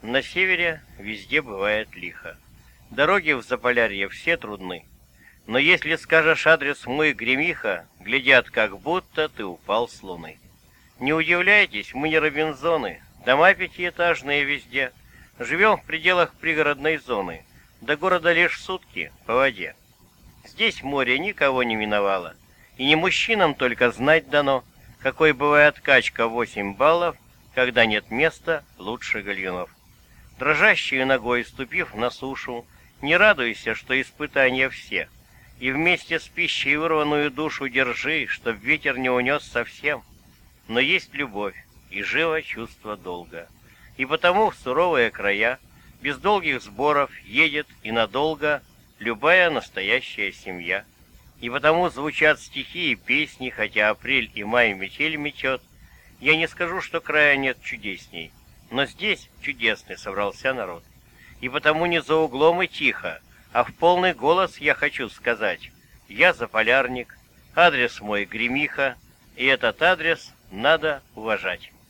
На севере везде бывает лихо. Дороги в Заполярье все трудны. Но если скажешь адрес мой, Гремиха, глядят, как будто ты упал с луны. Не удивляйтесь, мы не Робинзоны, дома пятиэтажные везде. Живем в пределах пригородной зоны, до города лишь сутки по воде. Здесь море никого не миновало, и не мужчинам только знать дано, какой бывает качка 8 баллов, когда нет места лучше гальюнов. Дрожащей ногой, ступив на сушу, не радуйся, что испытания все, и вместе с пищей вырванную душу держи, чтоб ветер не унес совсем. Но есть любовь, и живо чувство долга, и потому в суровые края, без долгих сборов, едет и надолго любая настоящая семья. И потому звучат стихи и песни, хотя апрель и май метель метет. Я не скажу, что края нет чудесней, но здесь чудесный собрался народ. И потому не за углом и тихо, а в полный голос я хочу сказать: я заполярник, адрес мой Гремиха, и этот адрес надо уважать.